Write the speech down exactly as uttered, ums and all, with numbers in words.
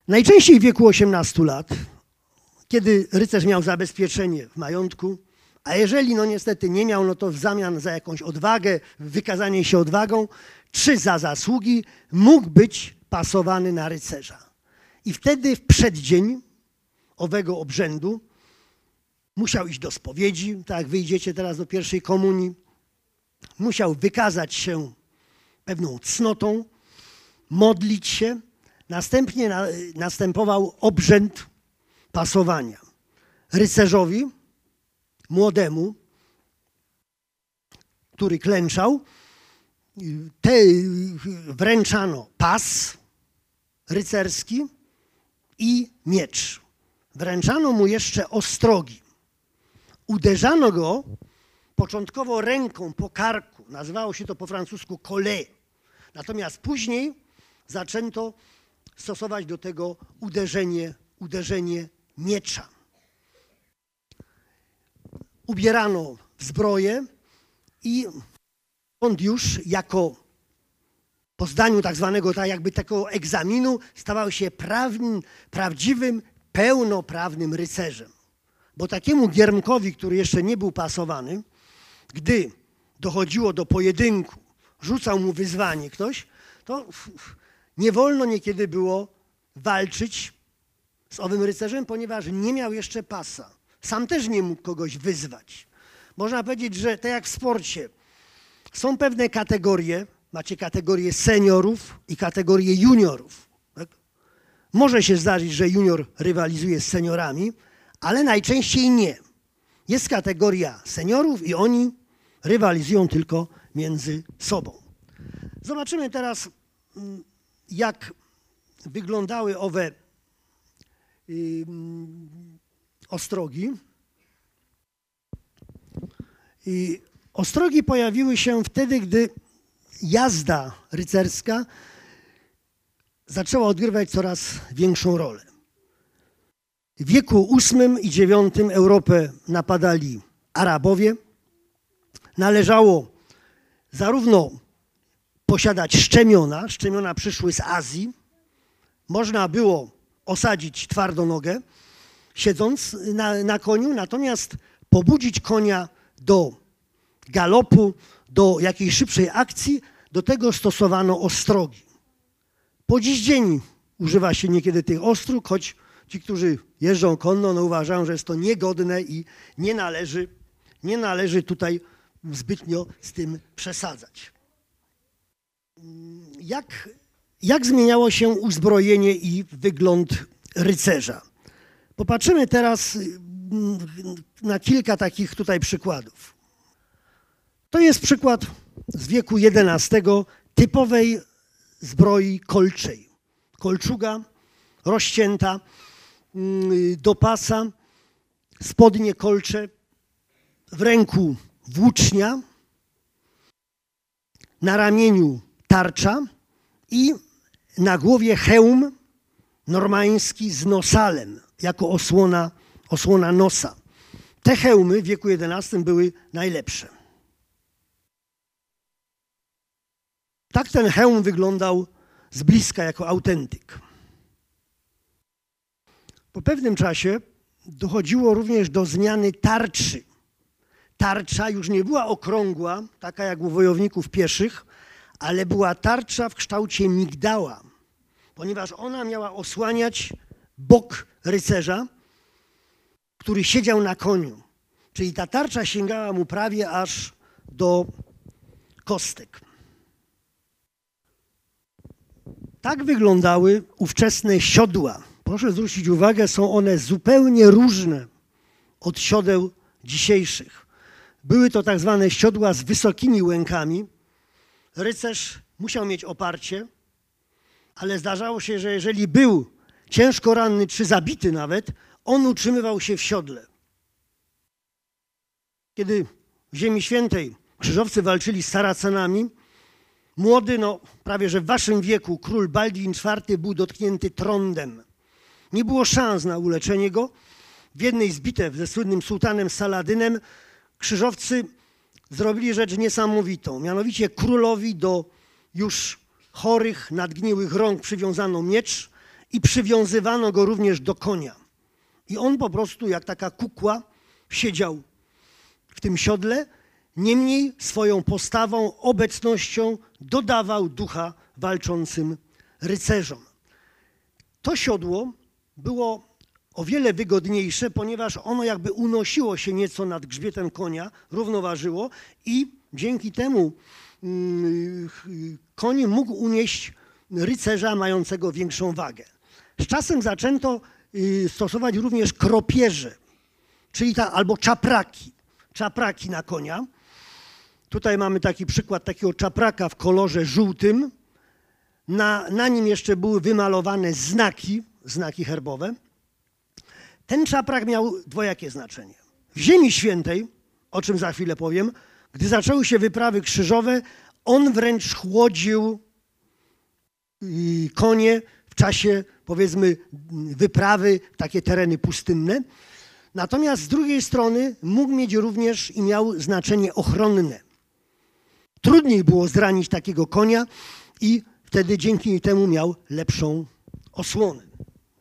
Najczęściej w wieku osiemnastu lat, kiedy rycerz miał zabezpieczenie w majątku, a jeżeli no niestety nie miał, no to w zamian za jakąś odwagę, wykazanie się odwagą, czy za zasługi mógł być pasowany na rycerza. I wtedy w przeddzień owego obrzędu musiał iść do spowiedzi, tak jak wyjdziecie teraz do pierwszej komunii, musiał wykazać się pewną cnotą, modlić się, następnie na, następował obrzęd pasowania. Rycerzowi młodemu, który klęczał, te wręczano pas rycerski i miecz. Wręczano mu jeszcze ostrogi. Uderzano go początkowo ręką po karku. Nazywało się to po francusku collet. Natomiast później zaczęto stosować do tego uderzenie, uderzenie miecza. Ubierano w zbroję i on już jako po zdaniu tak zwanego tak jakby takiego egzaminu stawał się prawnym, prawdziwym, pełnoprawnym rycerzem. Bo takiemu giermkowi, który jeszcze nie był pasowany, gdy dochodziło do pojedynku, rzucał mu wyzwanie ktoś, to nie wolno niekiedy było walczyć z owym rycerzem, ponieważ nie miał jeszcze pasa. Sam też nie mógł kogoś wyzwać. Można powiedzieć, że tak jak w sporcie, są pewne kategorie, macie kategorię seniorów i kategorię juniorów. Tak? Może się zdarzyć, że junior rywalizuje z seniorami, ale najczęściej nie. Jest kategoria seniorów i oni rywalizują tylko między sobą. Zobaczymy teraz, jak wyglądały owe yy, ostrogi. I ostrogi pojawiły się wtedy, gdy jazda rycerska zaczęła odgrywać coraz większą rolę. W wieku ósmym i dziewiątym Europę napadali Arabowie. Należało zarówno posiadać szczemiona, szczemiona przyszły z Azji. Można było osadzić twardonogę, siedząc na, na koniu, natomiast pobudzić konia do galopu, do jakiejś szybszej akcji, do tego stosowano ostrogi. Po dziś dzień używa się niekiedy tych ostróg, choć ci, którzy jeżdżą konno, no uważają, że jest to niegodne i nie należy, nie należy tutaj zbytnio z tym przesadzać. Jak, jak zmieniało się uzbrojenie i wygląd rycerza? Popatrzymy teraz na kilka takich tutaj przykładów. To jest przykład z wieku jedenastego typowej zbroi kolczej. Kolczuga rozcięta do pasa, spodnie kolcze, w ręku włócznia, na ramieniu tarcza i na głowie hełm normański z nosalem, jako osłona, osłona nosa. Te hełmy w wieku jedenastym były najlepsze. Tak ten hełm wyglądał z bliska jako autentyk. Po pewnym czasie dochodziło również do zmiany tarczy. Tarcza już nie była okrągła, taka jak u wojowników pieszych, ale była tarcza w kształcie migdała, ponieważ ona miała osłaniać bok rycerza, który siedział na koniu. Czyli ta tarcza sięgała mu prawie aż do kostek. Tak wyglądały ówczesne siodła. Proszę zwrócić uwagę, są one zupełnie różne od siodeł dzisiejszych. Były to tak zwane siodła z wysokimi łękami. Rycerz musiał mieć oparcie, ale zdarzało się, że jeżeli był ciężko ranny czy zabity nawet, on utrzymywał się w siodle. Kiedy w Ziemi Świętej krzyżowcy walczyli z Saracenami, młody, no prawie że w waszym wieku, król Baldwin czwarty był dotknięty trądem. Nie było szans na uleczenie go. W jednej z bitew ze słynnym sułtanem Saladynem krzyżowcy zrobili rzecz niesamowitą. Mianowicie królowi do już chorych, nadgniłych rąk przywiązano miecz i przywiązywano go również do konia. I on po prostu jak taka kukła siedział w tym siodle, niemniej swoją postawą, obecnością dodawał ducha walczącym rycerzom. To siodło było o wiele wygodniejsze, ponieważ ono jakby unosiło się nieco nad grzbietem konia, równoważyło i dzięki temu yy, koń mógł unieść rycerza mającego większą wagę. Z czasem zaczęto yy, stosować również kropierze, czyli ta, albo czapraki, czapraki na konia. Tutaj mamy taki przykład takiego czapraka w kolorze żółtym. Na, na nim jeszcze były wymalowane znaki, znaki herbowe. Ten czaprak miał dwojakie znaczenie. W Ziemi Świętej, o czym za chwilę powiem, gdy zaczęły się wyprawy krzyżowe, on wręcz chłodził konie w czasie, powiedzmy, wyprawy w takie tereny pustynne. Natomiast z drugiej strony mógł mieć również i miał znaczenie ochronne. Trudniej było zranić takiego konia i wtedy dzięki temu miał lepszą osłonę.